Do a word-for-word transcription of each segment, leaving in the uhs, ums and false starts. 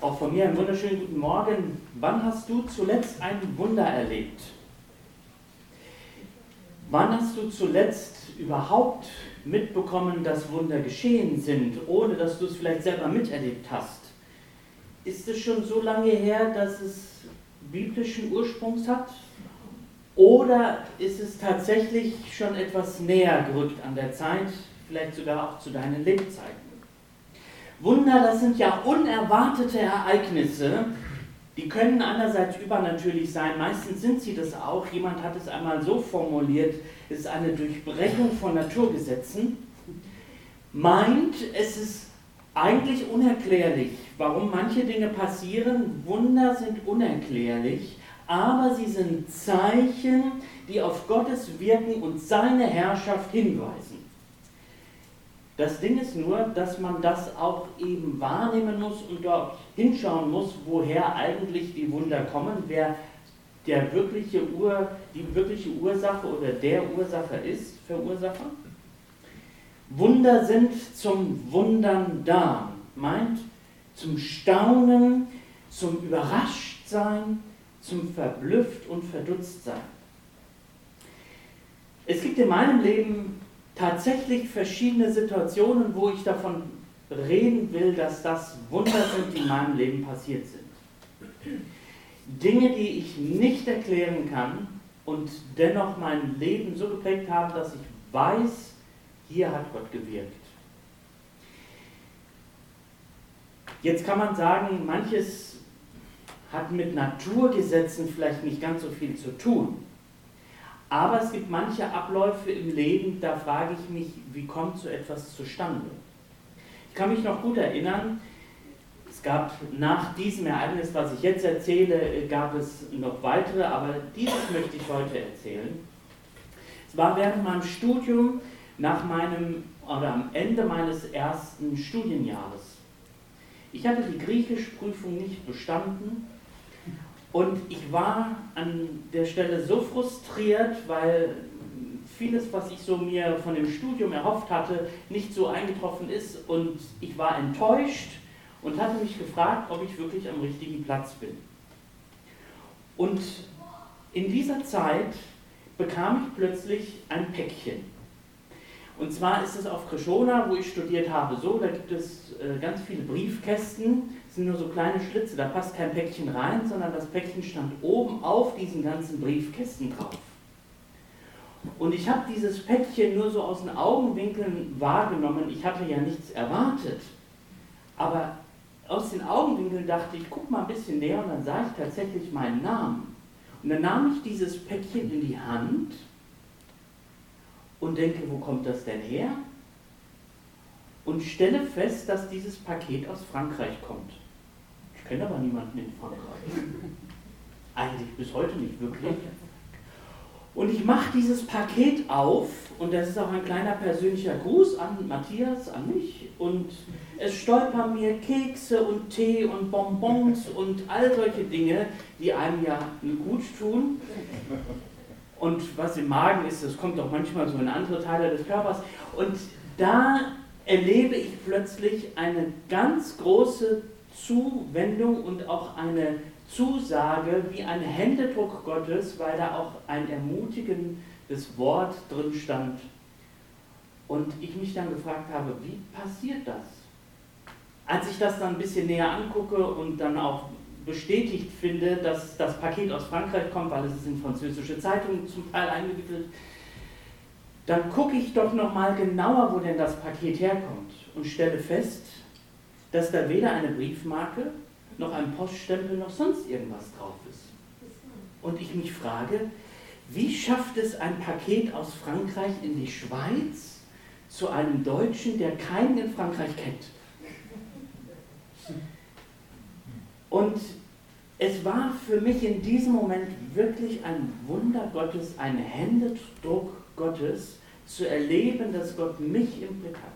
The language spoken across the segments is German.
Auch von mir einen wunderschönen guten Morgen. Wann hast du zuletzt ein Wunder erlebt? Wann hast du zuletzt überhaupt mitbekommen, dass Wunder geschehen sind, ohne dass du es vielleicht selber miterlebt hast? Ist es schon so lange her, dass es biblischen Ursprungs hat? Oder ist es tatsächlich schon etwas näher gerückt an der Zeit, vielleicht sogar auch zu deinen Lebzeiten? Wunder, das sind ja unerwartete Ereignisse, die können einerseits übernatürlich sein, meistens sind sie das auch. Jemand hat es einmal so formuliert, es ist eine Durchbrechung von Naturgesetzen, meint, es ist eigentlich unerklärlich, warum manche Dinge passieren. Wunder sind unerklärlich, aber sie sind Zeichen, die auf Gottes Wirken und seine Herrschaft hinweisen. Das Ding ist nur, dass man das auch eben wahrnehmen muss und dort hinschauen muss, woher eigentlich die Wunder kommen, wer der wirkliche Ur, die wirkliche Ursache oder der Ursacher ist, Verursacher. Wunder sind zum Wundern da, meint zum Staunen, zum Überraschtsein, zum Verblüfft und Verdutztsein. Es gibt in meinem Leben tatsächlich verschiedene Situationen, wo ich davon reden will, dass das Wunder sind, die in meinem Leben passiert sind. Dinge, die ich nicht erklären kann und dennoch mein Leben so geprägt haben, dass ich weiß, hier hat Gott gewirkt. Jetzt kann man sagen, manches hat mit Naturgesetzen vielleicht nicht ganz so viel zu tun. Aber es gibt manche Abläufe im Leben, da frage ich mich, wie kommt so etwas zustande? Ich kann mich noch gut erinnern, es gab nach diesem Ereignis, was ich jetzt erzähle, gab es noch weitere, aber dieses möchte ich heute erzählen. Es war während meinem Studium, nach meinem, oder am Ende meines ersten Studienjahres. Ich hatte die Griechischprüfung nicht bestanden. Und ich war an der Stelle so frustriert, weil vieles, was ich so mir von dem Studium erhofft hatte, nicht so eingetroffen ist. Und ich war enttäuscht und hatte mich gefragt, ob ich wirklich am richtigen Platz bin. Und in dieser Zeit bekam ich plötzlich ein Päckchen. Und zwar ist es auf Krishona, wo ich studiert habe, so, da gibt es äh, ganz viele Briefkästen. Das sind nur so kleine Schlitze, da passt kein Päckchen rein, sondern das Päckchen stand oben auf diesen ganzen Briefkästen drauf. Und ich habe dieses Päckchen nur so aus den Augenwinkeln wahrgenommen, ich hatte ja nichts erwartet. Aber aus den Augenwinkeln dachte ich, guck mal ein bisschen näher und dann sah ich tatsächlich meinen Namen. Und dann nahm ich dieses Päckchen in die Hand und denke, wo kommt das denn her? Und stelle fest, dass dieses Paket aus Frankreich kommt. Ich kenne aber niemanden in Frankreich. Eigentlich bis heute nicht wirklich. Und ich mache dieses Paket auf und das ist auch ein kleiner persönlicher Gruß an Matthias, an mich. Und es stolpern mir Kekse und Tee und Bonbons und all solche Dinge, die einem ja gut tun. Und was im Magen ist, das kommt auch manchmal so in andere Teile des Körpers. Und da erlebe ich plötzlich eine ganz große Zuwendung und auch eine Zusage wie ein Händedruck Gottes, weil da auch ein ermutigendes Wort drin stand. Und ich mich dann gefragt habe, wie passiert das? Als ich das dann ein bisschen näher angucke und dann auch bestätigt finde, dass das Paket aus Frankreich kommt, weil es ist in französische Zeitungen zum Teil eingewickelt, dann gucke ich doch nochmal genauer, wo denn das Paket herkommt und stelle fest, dass da weder eine Briefmarke, noch ein Poststempel, noch sonst irgendwas drauf ist. Und ich mich frage, wie schafft es ein Paket aus Frankreich in die Schweiz zu einem Deutschen, der keinen in Frankreich kennt? Und es war für mich in diesem Moment wirklich ein Wunder Gottes, ein Händedruck Gottes, zu erleben, dass Gott mich im Blick hat.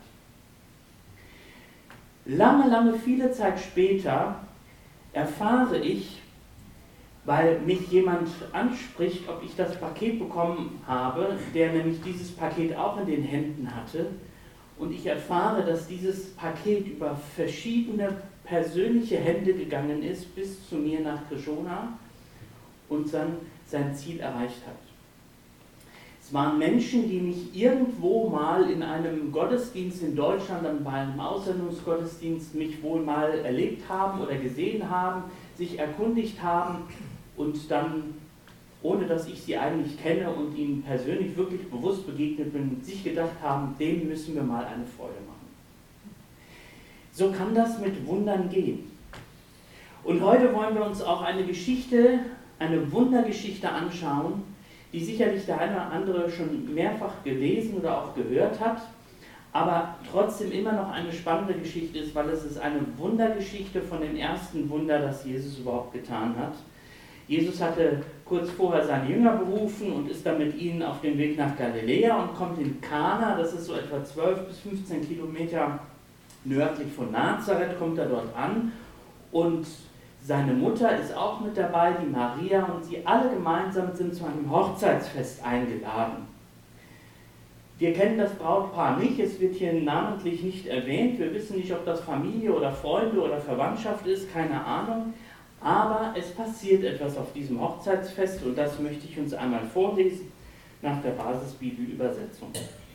Lange, lange, viele Zeit später erfahre ich, weil mich jemand anspricht, ob ich das Paket bekommen habe, der nämlich dieses Paket auch in den Händen hatte. und ich erfahre, dass dieses Paket über verschiedene persönliche Hände gegangen ist, bis zu mir nach Krishona und dann sein Ziel erreicht hat. Es waren Menschen, die mich irgendwo mal in einem Gottesdienst in Deutschland, dann bei einem Aussendungsgottesdienst, mich wohl mal erlebt haben oder gesehen haben, sich erkundigt haben und dann, ohne dass ich sie eigentlich kenne und ihnen persönlich wirklich bewusst begegnet bin, sich gedacht haben, dem müssen wir mal eine Freude machen. So kann das mit Wundern gehen. Und heute wollen wir uns auch eine Geschichte, eine Wundergeschichte anschauen, die sicherlich der eine oder andere schon mehrfach gelesen oder auch gehört hat, aber trotzdem immer noch eine spannende Geschichte ist, weil es ist eine Wundergeschichte von dem ersten Wunder, das Jesus überhaupt getan hat. Jesus hatte kurz vorher seine Jünger berufen und ist dann mit ihnen auf dem Weg nach Galiläa und kommt in Kana, das ist so etwa zwölf bis fünfzehn Kilometer nördlich von Nazareth, kommt er dort an und seine Mutter ist auch mit dabei, die Maria, und sie alle gemeinsam sind zu einem Hochzeitsfest eingeladen. Wir kennen das Brautpaar nicht, es wird hier namentlich nicht erwähnt, wir wissen nicht, ob das Familie oder Freunde oder Verwandtschaft ist, keine Ahnung, aber es passiert etwas auf diesem Hochzeitsfest und das möchte ich uns einmal vorlesen nach der Basisbibelübersetzung.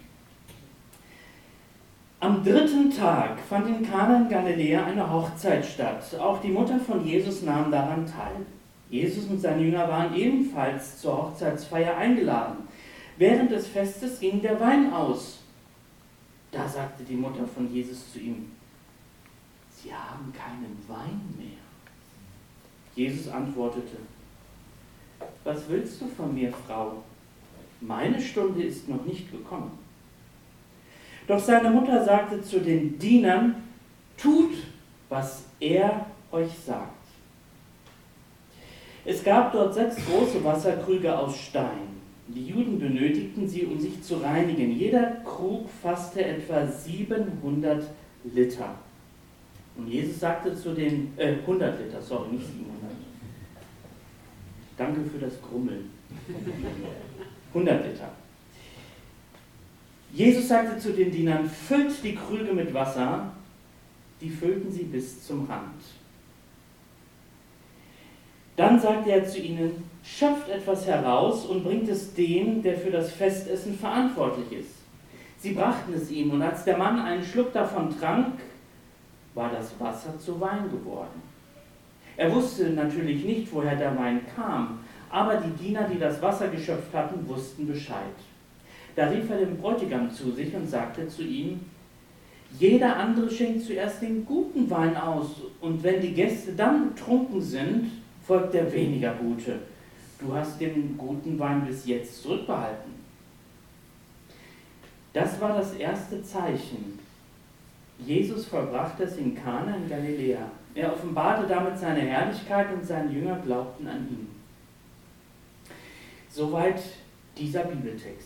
Am dritten Tag fand in Kana in Galiläa eine Hochzeit statt. Auch die Mutter von Jesus nahm daran teil. Jesus und seine Jünger waren ebenfalls zur Hochzeitsfeier eingeladen. Während des Festes ging der Wein aus. Da sagte die Mutter von Jesus zu ihm: Sie haben keinen Wein mehr. Jesus antwortete: Was willst du von mir, Frau? Meine Stunde ist noch nicht gekommen. Doch seine Mutter sagte zu den Dienern: Tut, was er euch sagt. Es gab dort sechs große Wasserkrüge aus Stein. Die Juden benötigten sie, um sich zu reinigen. Jeder Krug fasste etwa siebenhundert Liter. Und Jesus sagte zu den, äh, hundert Liter, sorry, nicht siebenhundert. Danke für das Grummeln. hundert Liter. Jesus sagte zu den Dienern: Füllt die Krüge mit Wasser. Die füllten sie bis zum Rand. Dann sagte er zu ihnen: Schöpft etwas heraus und bringt es dem, der für das Festessen verantwortlich ist. Sie brachten es ihm, und als der Mann einen Schluck davon trank, war das Wasser zu Wein geworden. Er wusste natürlich nicht, woher der Wein kam, aber die Diener, die das Wasser geschöpft hatten, wussten Bescheid. Da rief er den Bräutigam zu sich und sagte zu ihm: Jeder andere schenkt zuerst den guten Wein aus, und wenn die Gäste dann betrunken sind, folgt der weniger gute. Du hast den guten Wein bis jetzt zurückbehalten. Das war das erste Zeichen. Jesus vollbrachte es in Kana in Galiläa. Er offenbarte damit seine Herrlichkeit und seine Jünger glaubten an ihn. Soweit dieser Bibeltext.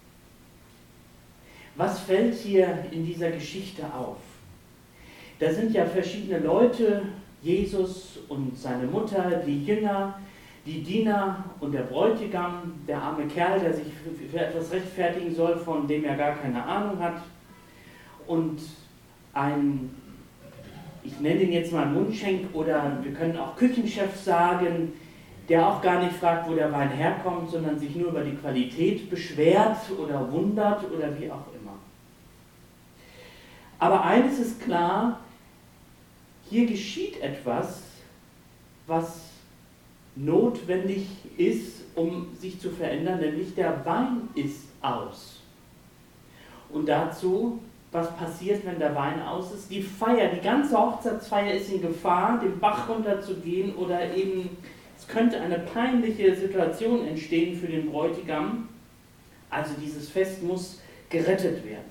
Was fällt hier in dieser Geschichte auf? Da sind ja verschiedene Leute, Jesus und seine Mutter, die Jünger, die Diener und der Bräutigam, der arme Kerl, der sich für etwas rechtfertigen soll, von dem er gar keine Ahnung hat, und ein, ich nenne ihn jetzt mal Mundschenk oder wir können auch Küchenchef sagen, der auch gar nicht fragt, wo der Wein herkommt, sondern sich nur über die Qualität beschwert oder wundert oder wie auch immer. Aber eines ist klar: Hier geschieht etwas, was notwendig ist, um sich zu verändern, nämlich der Wein ist aus. Und dazu, was passiert, wenn der Wein aus ist? Die Feier, die ganze Hochzeitsfeier ist in Gefahr, den Bach runterzugehen, oder eben es könnte eine peinliche Situation entstehen für den Bräutigam. Also dieses Fest muss gerettet werden.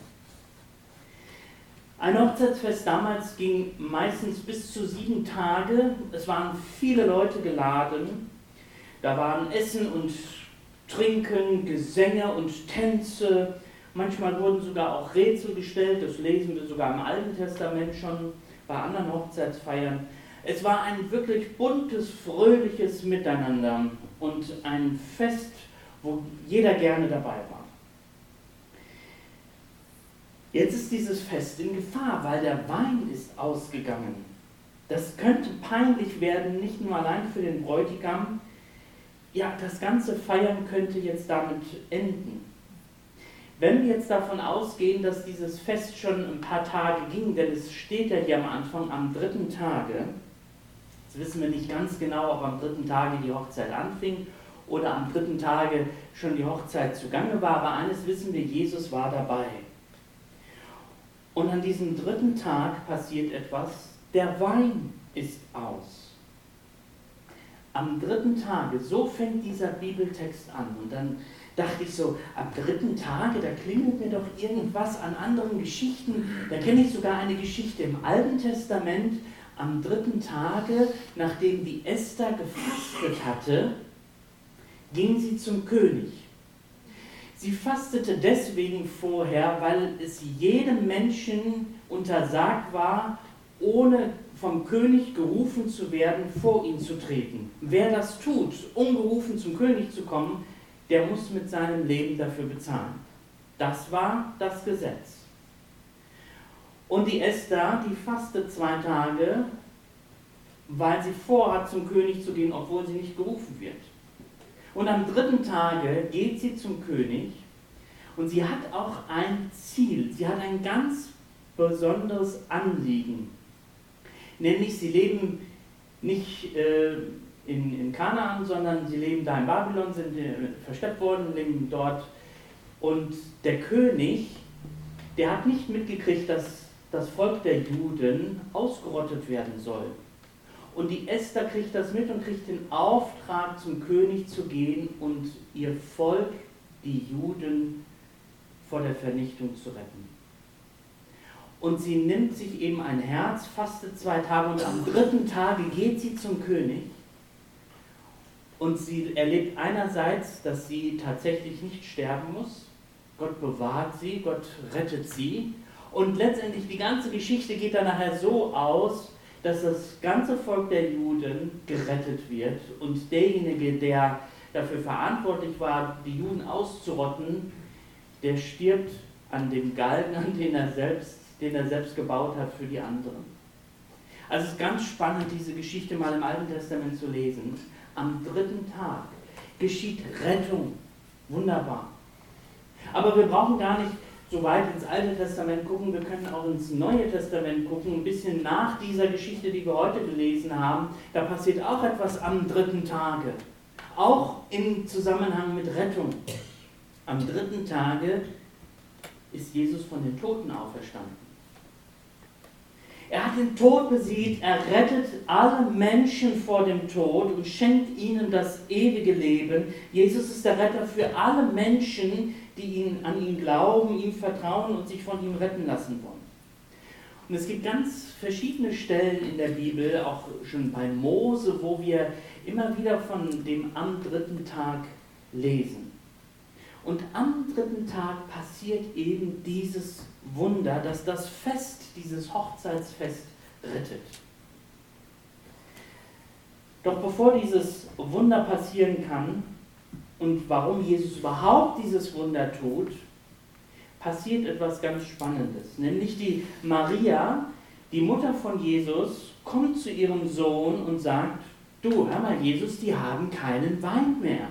Ein Hochzeitsfest damals ging meistens bis zu sieben Tage. Es waren viele Leute geladen. Da waren Essen und Trinken, Gesänge und Tänze. Manchmal wurden sogar auch Rätsel gestellt. Das lesen wir sogar im Alten Testament schon bei anderen Hochzeitsfeiern. Es war ein wirklich buntes, fröhliches Miteinander und ein Fest, wo jeder gerne dabei war. Jetzt ist dieses Fest in Gefahr, weil der Wein ist ausgegangen. Das könnte peinlich werden, nicht nur allein für den Bräutigam. Ja, das ganze Feiern könnte jetzt damit enden. Wenn wir jetzt davon ausgehen, dass dieses Fest schon ein paar Tage ging, denn es steht ja hier am Anfang am dritten Tage, jetzt wissen wir nicht ganz genau, ob am dritten Tage die Hochzeit anfing oder am dritten Tage schon die Hochzeit zugange war, aber eines wissen wir, Jesus war dabei. Und an diesem dritten Tag passiert etwas, der Wein ist aus. Am dritten Tage, so fängt dieser Bibeltext an. Und dann dachte ich so, am dritten Tage, da klingelt mir doch irgendwas an anderen Geschichten. Da kenne ich sogar eine Geschichte im Alten Testament. Am dritten Tage, nachdem die Esther gefastet hatte, ging sie zum König. Sie fastete deswegen vorher, weil es jedem Menschen untersagt war, ohne vom König gerufen zu werden, vor ihn zu treten. Wer das tut, ungerufen zum König zu kommen, der muss mit seinem Leben dafür bezahlen. Das war das Gesetz. Und die Esther, die fastet zwei Tage, weil sie vorhat, zum König zu gehen, obwohl sie nicht gerufen wird. Und am dritten Tage geht sie zum König und sie hat auch ein Ziel, sie hat ein ganz besonderes Anliegen. Nämlich sie leben nicht äh, in, in Kanaan, sondern sie leben da in Babylon, sind äh, versteppt worden, leben dort. Und der König, der hat nicht mitgekriegt, dass das Volk der Juden ausgerottet werden soll. Und die Esther kriegt das mit und kriegt den Auftrag, zum König zu gehen und ihr Volk, die Juden, vor der Vernichtung zu retten. Und sie nimmt sich eben ein Herz, fastet zwei Tage und am dritten Tage geht sie zum König. Und sie erlebt einerseits, dass sie tatsächlich nicht sterben muss. Gott bewahrt sie, Gott rettet sie. Und letztendlich die ganze Geschichte geht dann nachher so aus, dass das ganze Volk der Juden gerettet wird und derjenige, der dafür verantwortlich war, die Juden auszurotten, der stirbt an dem Galgen, an den er selbst, den er selbst gebaut hat für die anderen. Also es ist ganz spannend, diese Geschichte mal im Alten Testament zu lesen. Am dritten Tag geschieht Rettung. Wunderbar. Aber wir brauchen gar nicht so weit ins Alte Testament gucken, wir können auch ins Neue Testament gucken, ein bisschen nach dieser Geschichte, die wir heute gelesen haben. Da passiert auch etwas am dritten Tage. Auch im Zusammenhang mit Rettung. Am dritten Tage ist Jesus von den Toten auferstanden. Er hat den Tod besiegt, er rettet alle Menschen vor dem Tod und schenkt ihnen das ewige Leben. Jesus ist der Retter für alle Menschen, die ihn, an ihn glauben, ihm vertrauen und sich von ihm retten lassen wollen. Und es gibt ganz verschiedene Stellen in der Bibel, auch schon bei Mose, wo wir immer wieder von dem am dritten Tag lesen. Und am dritten Tag passiert eben dieses Wunder, dass das Fest, dieses Hochzeitsfest rettet. Doch bevor dieses Wunder passieren kann und warum Jesus überhaupt dieses Wunder tut, passiert etwas ganz Spannendes. Nämlich die Maria, die Mutter von Jesus, kommt zu ihrem Sohn und sagt, du, hör mal Jesus, die haben keinen Wein mehr.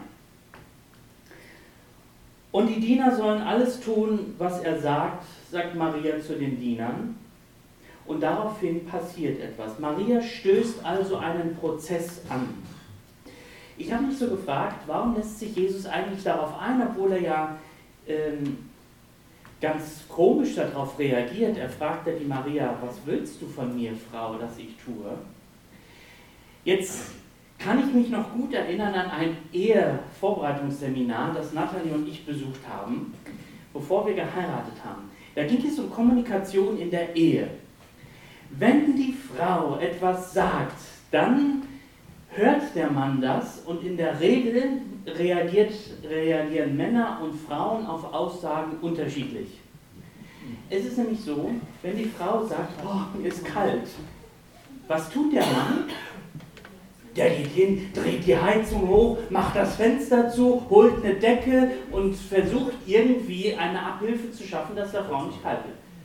Und die Diener sollen alles tun, was er sagt, sagt Maria zu den Dienern. Und daraufhin passiert etwas. Maria stößt also einen Prozess an. Ich habe mich so gefragt, warum lässt sich Jesus eigentlich darauf ein, obwohl er ja ähm, ganz komisch darauf reagiert. Er fragt ja die Maria, was willst du von mir, Frau, dass ich tue? Jetzt kann ich mich noch gut erinnern an ein Ehevorbereitungsseminar, das Nathalie und ich besucht haben, bevor wir geheiratet haben. Da ging es um Kommunikation in der Ehe. Wenn die Frau etwas sagt, dann hört der Mann das und in der Regel reagiert, reagieren Männer und Frauen auf Aussagen unterschiedlich. Es ist nämlich so, wenn die Frau sagt, oh, mir ist kalt, was tut der Mann? Der geht hin, dreht die Heizung hoch, macht das Fenster zu, holt eine Decke und versucht irgendwie eine Abhilfe zu schaffen, dass der Frau nicht kalt wird.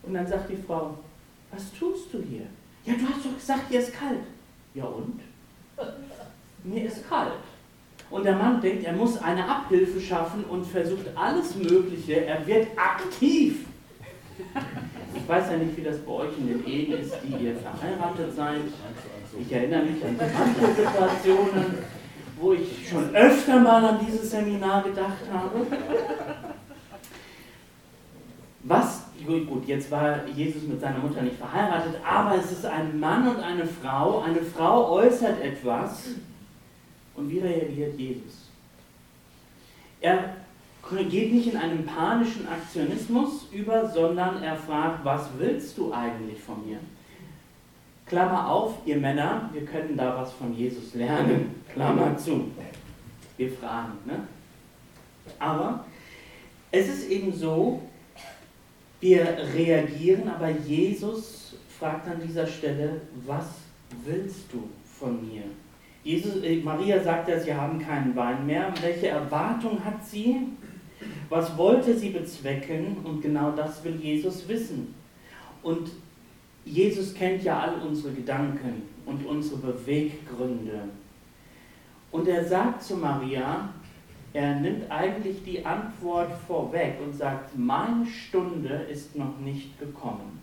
Und dann sagt die Frau, was tust du hier? Ja, du hast doch gesagt, hier ist kalt. Ja und? Mir ist kalt. Und der Mann denkt, er muss eine Abhilfe schaffen und versucht alles Mögliche. Er wird aktiv. Ich weiß ja nicht, wie das bei euch in den Ehen ist, die ihr verheiratet seid. Ich erinnere mich an manche Situationen, wo ich schon öfter mal an dieses Seminar gedacht habe. Was, gut, jetzt war Jesus mit seiner Mutter nicht verheiratet, aber es ist ein Mann und eine Frau. Eine Frau äußert etwas. Und wie reagiert Jesus? Er geht nicht in einen panischen Aktionismus über, sondern er fragt, was willst du eigentlich von mir? Klammer auf, ihr Männer, wir können da was von Jesus lernen. Klammer zu. Wir fragen, ne? Aber es ist eben so, wir reagieren, aber Jesus fragt an dieser Stelle, was willst du von mir? Jesus, äh, Maria sagt ja, sie haben keinen Wein mehr. Welche Erwartung hat sie? Was wollte sie bezwecken? Und genau das will Jesus wissen. Und Jesus kennt ja all unsere Gedanken und unsere Beweggründe. Und er sagt zu Maria, er nimmt eigentlich die Antwort vorweg und sagt, meine Stunde ist noch nicht gekommen.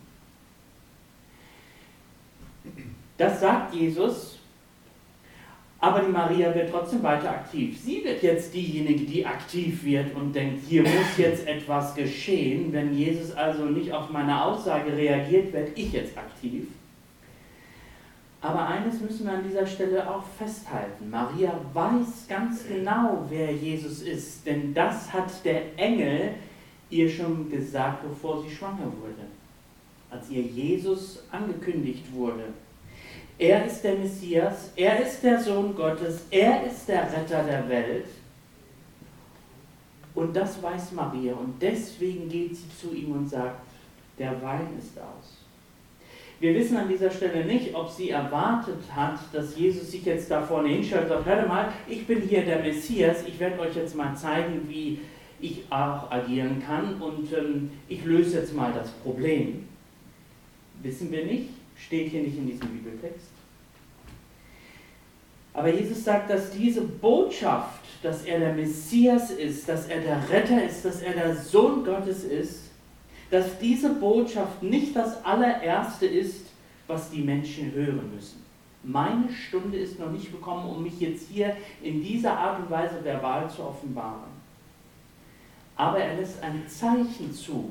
Das sagt Jesus. Aber die Maria wird trotzdem weiter aktiv. Sie wird jetzt diejenige, die aktiv wird und denkt, hier muss jetzt etwas geschehen. Wenn Jesus also nicht auf meine Aussage reagiert, werde ich jetzt aktiv. Aber eines müssen wir an dieser Stelle auch festhalten. Maria weiß ganz genau, wer Jesus ist. Denn das hat der Engel ihr schon gesagt, bevor sie schwanger wurde. Als ihr Jesus angekündigt wurde. Er ist der Messias, er ist der Sohn Gottes, er ist der Retter der Welt. Und das weiß Maria und deswegen geht sie zu ihm und sagt, der Wein ist aus. Wir wissen an dieser Stelle nicht, ob sie erwartet hat, dass Jesus sich jetzt da vorne hinstellt und sagt, hört mal, ich bin hier der Messias, ich werde euch jetzt mal zeigen, wie ich auch agieren kann und ähm, ich löse jetzt mal das Problem. Wissen wir nicht. Steht hier nicht in diesem Bibeltext. Aber Jesus sagt, dass diese Botschaft, dass er der Messias ist, dass er der Retter ist, dass er der Sohn Gottes ist, dass diese Botschaft nicht das allererste ist, was die Menschen hören müssen. Meine Stunde ist noch nicht gekommen, um mich jetzt hier in dieser Art und Weise verbal zu offenbaren. Aber er lässt ein Zeichen zu.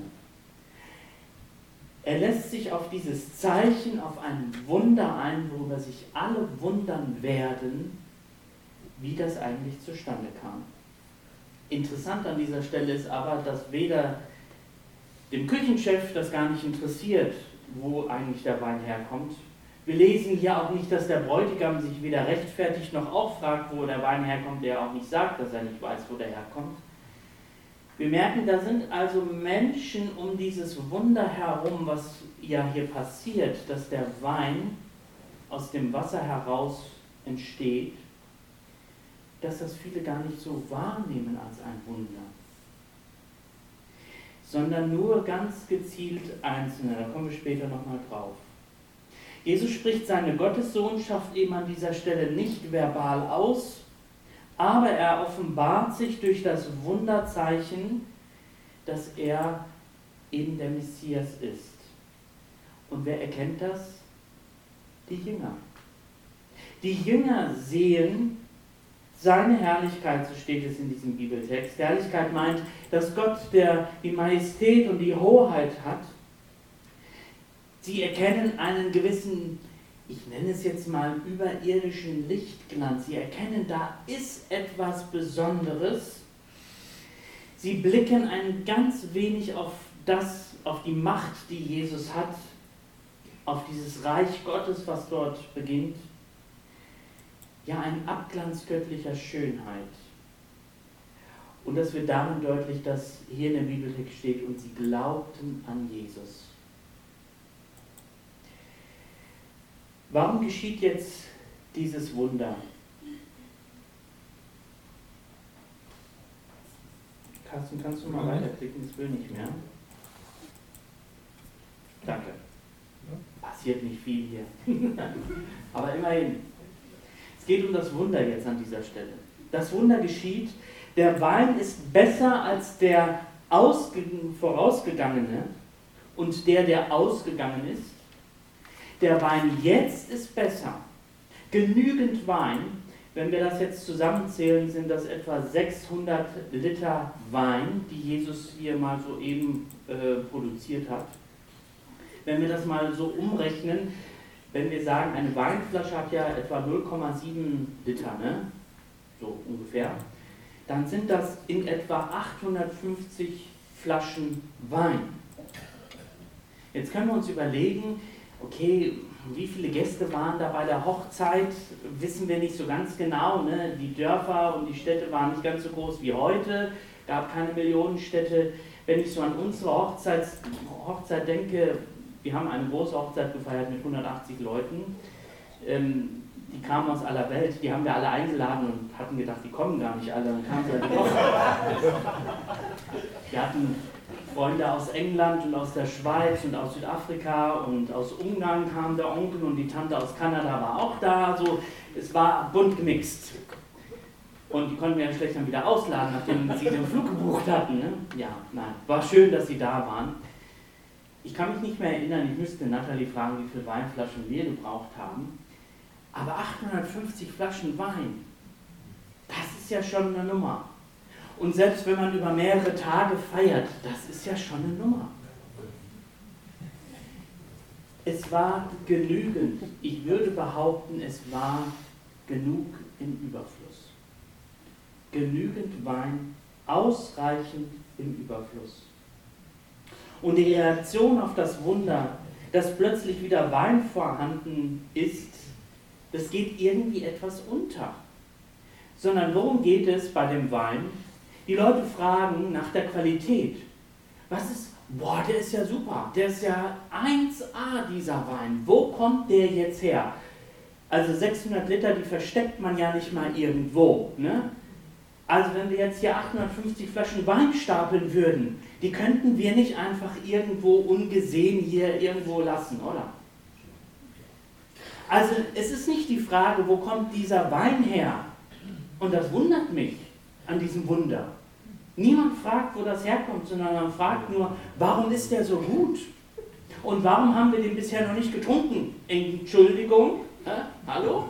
Er lässt sich auf dieses Zeichen, auf ein Wunder ein, worüber sich alle wundern werden, wie das eigentlich zustande kam. Interessant an dieser Stelle ist aber, dass weder dem Küchenchef das gar nicht interessiert, wo eigentlich der Wein herkommt. Wir lesen hier auch nicht, dass der Bräutigam sich weder rechtfertigt noch auch fragt, wo der Wein herkommt, der auch nicht sagt, dass er nicht weiß, wo der herkommt. Wir merken, da sind also Menschen um dieses Wunder herum, was ja hier passiert, dass der Wein aus dem Wasser heraus entsteht, dass das viele gar nicht so wahrnehmen als ein Wunder, sondern nur ganz gezielt Einzelne. Da kommen wir später nochmal drauf. Jesus spricht seine Gottessohnschaft eben an dieser Stelle nicht verbal aus, aber er offenbart sich durch das Wunderzeichen, dass er eben der Messias ist. Und wer erkennt das? Die Jünger. Die Jünger sehen seine Herrlichkeit, so steht es in diesem Bibeltext. Herrlichkeit meint, dass Gott der, die Majestät und die Hoheit hat. Sie erkennen einen gewissen, ich nenne es jetzt mal, überirdischen Lichtglanz. Sie erkennen, da ist etwas Besonderes. Sie blicken ein ganz wenig auf das, auf die Macht, die Jesus hat, auf dieses Reich Gottes, was dort beginnt. Ja, ein Abglanz göttlicher Schönheit. Und das wird darin deutlich, dass hier in der Bibeltext steht, und sie glaubten an Jesus. Warum geschieht jetzt dieses Wunder? Carsten, kannst du mal weiterklicken? Das will nicht mehr. Danke. Passiert nicht viel hier. Aber immerhin. Es geht um das Wunder jetzt an dieser Stelle. Das Wunder geschieht, der Wein ist besser als der ausge- vorausgegangene und der, der ausgegangen ist. Der Wein jetzt ist besser. Genügend Wein. Wenn wir das jetzt zusammenzählen, sind das etwa sechshundert Liter Wein, die Jesus hier mal so eben äh, produziert hat. Wenn wir das mal so umrechnen, wenn wir sagen, eine Weinflasche hat ja etwa null Komma sieben Liter, ne? So ungefähr, dann sind das in etwa achthundertfünfzig Flaschen Wein. Jetzt können wir uns überlegen, okay, wie viele Gäste waren da bei der Hochzeit, wissen wir nicht so ganz genau. Ne? Die Dörfer und die Städte waren nicht ganz so groß wie heute, gab keine Millionenstädte. Wenn ich so an unsere Hochzeit, Hochzeit denke, wir haben eine große Hochzeit gefeiert mit hundertachtzig Leuten. Ähm, die kamen aus aller Welt, die haben wir alle eingeladen und hatten gedacht, die kommen gar nicht alle. Dann kamen sie halt doch. Wir hatten Freunde aus England und aus der Schweiz und aus Südafrika und aus Ungarn kam der Onkel und die Tante aus Kanada war auch da. Also es war bunt gemixt. Und die konnten wir ja schlecht dann wieder ausladen, nachdem sie den Flug gebucht hatten. Ne? Ja, nein, war schön, dass sie da waren. Ich kann mich nicht mehr erinnern, ich müsste Nathalie fragen, wie viele Weinflaschen wir gebraucht haben. Aber achthundertfünfzig Flaschen Wein, das ist ja schon eine Nummer. Und selbst wenn man über mehrere Tage feiert, das ist ja schon eine Nummer. Es war genügend. Ich würde behaupten, es war genug im Überfluss. Genügend Wein, ausreichend im Überfluss. Und die Reaktion auf das Wunder, dass plötzlich wieder Wein vorhanden ist, das geht irgendwie etwas unter. Sondern worum geht es bei dem Wein? Die Leute fragen nach der Qualität. Was ist, boah, der ist ja super, der ist ja eins A, dieser Wein. Wo kommt der jetzt her? Also sechshundert Liter, die versteckt man ja nicht mal irgendwo. Ne? Also wenn wir jetzt hier achthundertfünfzig Flaschen Wein stapeln würden, die könnten wir nicht einfach irgendwo ungesehen hier irgendwo lassen, oder? Also es ist nicht die Frage, wo kommt dieser Wein her? Und das wundert mich an diesem Wunder. Niemand fragt, wo das herkommt, sondern man fragt nur, warum ist der so gut? Und warum haben wir den bisher noch nicht getrunken? Entschuldigung? Äh, hallo?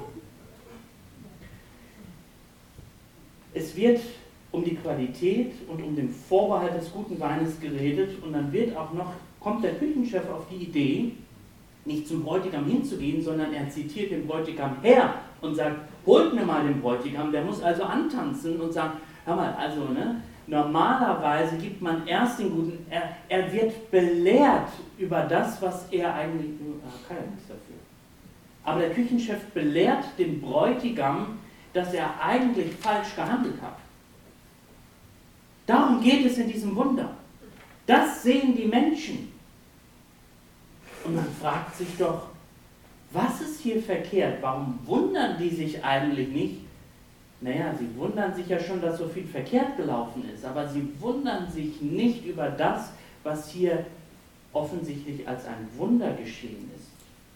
Es wird um die Qualität und um den Vorbehalt des guten Weines geredet und dann wird auch noch, kommt der Küchenchef auf die Idee, nicht zum Bräutigam hinzugehen, sondern er zitiert den Bräutigam her und sagt, holt mir mal den Bräutigam, der muss also antanzen und sagen, hör mal, also ne, normalerweise gibt man erst den guten, er, er wird belehrt über das, was er eigentlich, er kann ja nichts dafür. Aber der Küchenchef belehrt den Bräutigam, dass er eigentlich falsch gehandelt hat. Darum geht es in diesem Wunder. Das sehen die Menschen. Und man fragt sich doch, was ist hier verkehrt? Warum wundern die sich eigentlich nicht? Naja, sie wundern sich ja schon, dass so viel verkehrt gelaufen ist, aber sie wundern sich nicht über das, was hier offensichtlich als ein Wunder geschehen ist.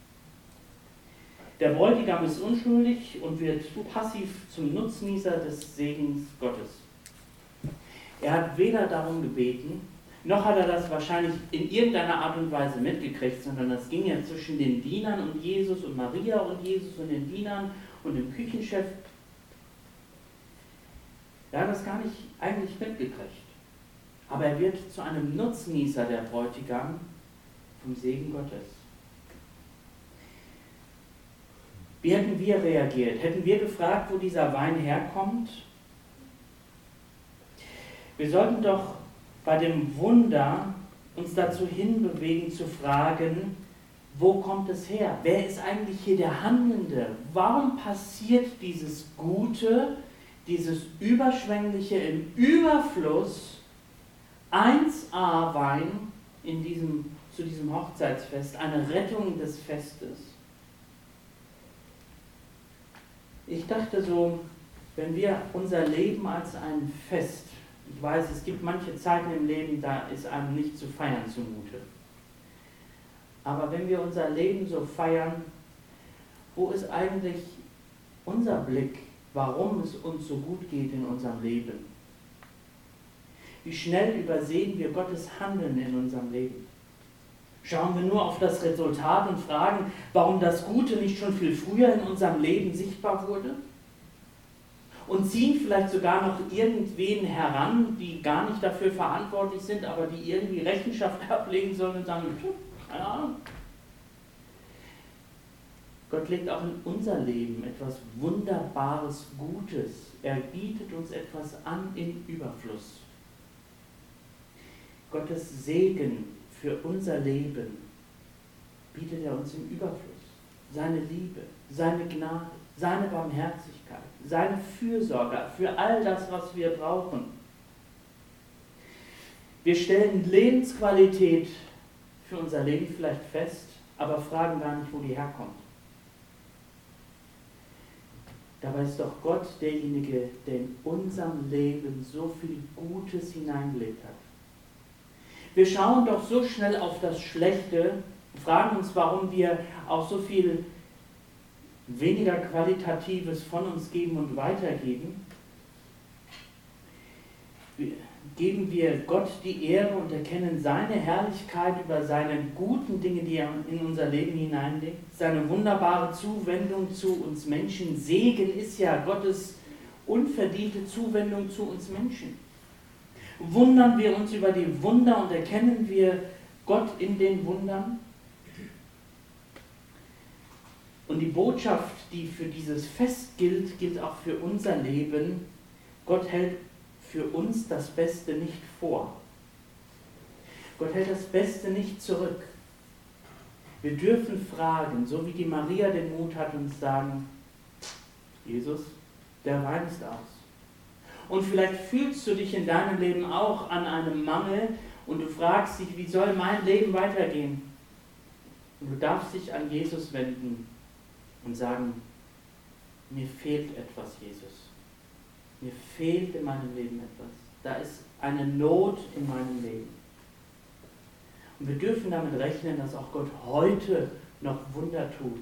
Der Bräutigam ist unschuldig und wird passiv zum Nutznießer des Segens Gottes. Er hat weder darum gebeten, noch hat er das wahrscheinlich in irgendeiner Art und Weise mitgekriegt, sondern das ging ja zwischen den Dienern und Jesus und Maria und Jesus und den Dienern und dem Küchenchef. Er hat das gar nicht eigentlich mitgekriegt. Aber er wird zu einem Nutznießer, der Bräutigam, vom Segen Gottes. Wie hätten wir reagiert? Hätten wir gefragt, wo dieser Wein herkommt? Wir sollten doch bei dem Wunder uns dazu hinbewegen, zu fragen, wo kommt es her? Wer ist eigentlich hier der Handelnde? Warum passiert dieses Gute, dieses Überschwängliche im Überfluss, eins A Wein in diesem, zu diesem Hochzeitsfest, eine Rettung des Festes? Ich dachte so, wenn wir unser Leben als ein Fest, ich weiß, es gibt manche Zeiten im Leben, da ist einem nicht zu feiern zumute. Aber wenn wir unser Leben so feiern, wo ist eigentlich unser Blick, warum es uns so gut geht in unserem Leben? Wie schnell übersehen wir Gottes Handeln in unserem Leben? Schauen wir nur auf das Resultat und fragen, warum das Gute nicht schon viel früher in unserem Leben sichtbar wurde? Und ziehen vielleicht sogar noch irgendwen heran, die gar nicht dafür verantwortlich sind, aber die irgendwie Rechenschaft ablegen sollen und sagen, keine Ahnung. Gott legt auch in unser Leben etwas Wunderbares, Gutes. Er bietet uns etwas an im Überfluss. Gottes Segen für unser Leben bietet er uns im Überfluss. Seine Liebe, seine Gnade, seine Barmherzigkeit, seine Fürsorge für all das, was wir brauchen. Wir stellen Lebensqualität für unser Leben vielleicht fest, aber fragen gar nicht, wo die herkommt. Dabei ist doch Gott derjenige, der in unserem Leben so viel Gutes hineingelegt hat. Wir schauen doch so schnell auf das Schlechte, fragen uns, warum wir auch so viel weniger Qualitatives von uns geben und weitergeben. Geben wir Gott die Ehre und erkennen seine Herrlichkeit über seine guten Dinge, die er in unser Leben hineinlegt, seine wunderbare Zuwendung zu uns Menschen. Segen ist ja Gottes unverdiente Zuwendung zu uns Menschen. Wundern wir uns über die Wunder und erkennen wir Gott in den Wundern? Und die Botschaft, die für dieses Fest gilt, gilt auch für unser Leben. Gott hält für uns das Beste nicht vor. Gott hält das Beste nicht zurück. Wir dürfen fragen, so wie die Maria den Mut hat und sagen, Jesus, der Wein ist aus. Und vielleicht fühlst du dich in deinem Leben auch an einem Mangel und du fragst dich, wie soll mein Leben weitergehen? Und du darfst dich an Jesus wenden und sagen, mir fehlt etwas, Jesus. Mir fehlt in meinem Leben etwas. Da ist eine Not in meinem Leben. Und wir dürfen damit rechnen, dass auch Gott heute noch Wunder tut.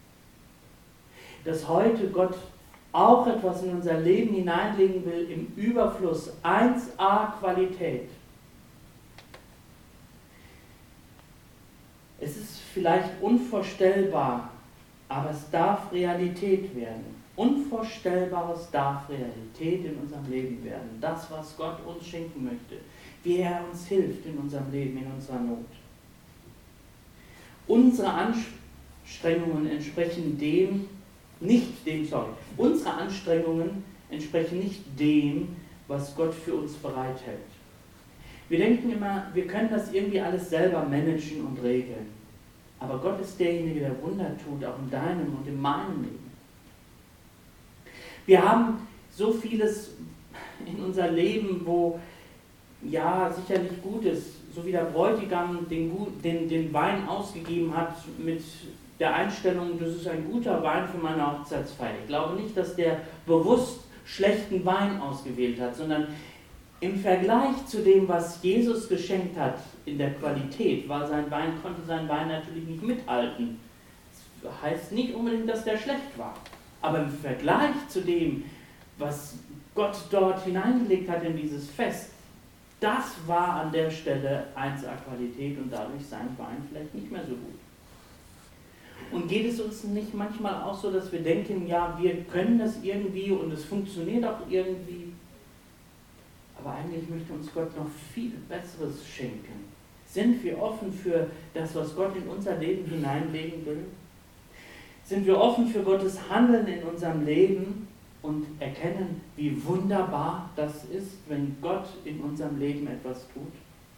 Dass heute Gott auch etwas in unser Leben hineinlegen will im Überfluss, eins A Qualität. Es ist vielleicht unvorstellbar, aber es darf Realität werden. Unvorstellbares darf Realität in unserem Leben werden. Das, was Gott uns schenken möchte. Wie er uns hilft in unserem Leben, in unserer Not. Unsere Anstrengungen entsprechen dem, nicht dem, sorry, unsere Anstrengungen entsprechen nicht dem, was Gott für uns bereithält. Wir denken immer, wir können das irgendwie alles selber managen und regeln. Aber Gott ist derjenige, der Wunder tut, auch in deinem und in meinem Leben. Wir haben so vieles in unser Leben, wo ja sicherlich gut ist, so wie der Bräutigam den, den, den Wein ausgegeben hat mit der Einstellung, das ist ein guter Wein für meine Hochzeitsfeier. Ich glaube nicht, dass der bewusst schlechten Wein ausgewählt hat, sondern im Vergleich zu dem, was Jesus geschenkt hat in der Qualität, war sein Wein, konnte sein Wein natürlich nicht mithalten. Das heißt nicht unbedingt, dass der schlecht war. Aber im Vergleich zu dem, was Gott dort hineingelegt hat in dieses Fest, das war an der Stelle eins A Qualität und dadurch sein Wein vielleicht nicht mehr so gut. Und geht es uns nicht manchmal auch so, dass wir denken, ja, wir können das irgendwie und es funktioniert auch irgendwie, aber eigentlich möchte uns Gott noch viel Besseres schenken. Sind wir offen für das, was Gott in unser Leben hineinlegen will? Sind wir offen für Gottes Handeln in unserem Leben und erkennen, wie wunderbar das ist, wenn Gott in unserem Leben etwas tut?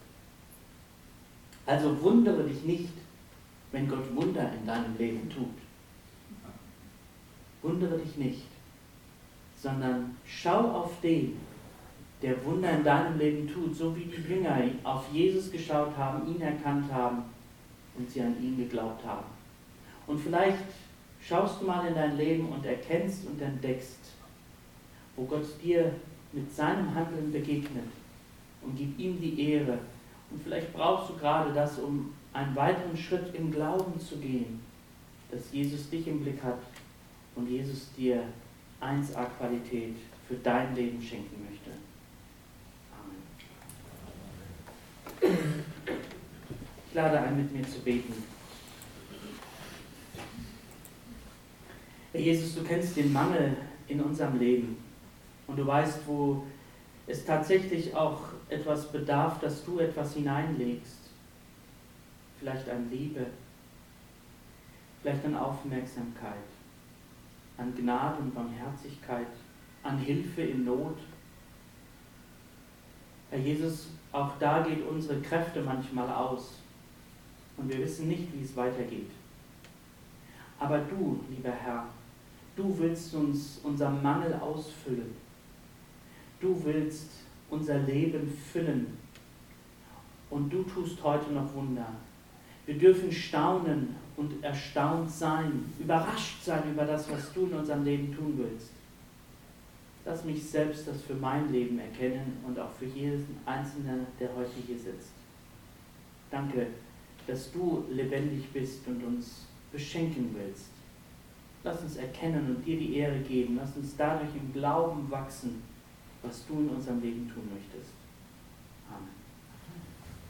Also wundere dich nicht, wenn Gott Wunder in deinem Leben tut. Wundere dich nicht, sondern schau auf den, der Wunder in deinem Leben tut, so wie die Jünger auf Jesus geschaut haben, ihn erkannt haben und sie an ihn geglaubt haben. Und vielleicht schaust du mal in dein Leben und erkennst und entdeckst, wo Gott dir mit seinem Handeln begegnet und gib ihm die Ehre. Und vielleicht brauchst du gerade das, um einen weiteren Schritt im Glauben zu gehen, dass Jesus dich im Blick hat und Jesus dir eins A Qualität für dein Leben schenken möchte. Amen. Ich lade ein, mit mir zu beten. Herr Jesus, du kennst den Mangel in unserem Leben und du weißt, wo es tatsächlich auch etwas bedarf, dass du etwas hineinlegst. Vielleicht an Liebe, vielleicht an Aufmerksamkeit, an Gnade und Barmherzigkeit, an Hilfe in Not. Herr Jesus, auch da geht unsere Kräfte manchmal aus und wir wissen nicht, wie es weitergeht. Aber du, lieber Herr, du willst uns unseren Mangel ausfüllen. Du willst unser Leben füllen. Und du tust heute noch Wunder. Wir dürfen staunen und erstaunt sein, überrascht sein über das, was du in unserem Leben tun willst. Lass mich selbst das für mein Leben erkennen und auch für jeden Einzelnen, der heute hier sitzt. Danke, dass du lebendig bist und uns beschenken willst. Lass uns erkennen und dir die Ehre geben. Lass uns dadurch im Glauben wachsen, was du in unserem Leben tun möchtest. Amen.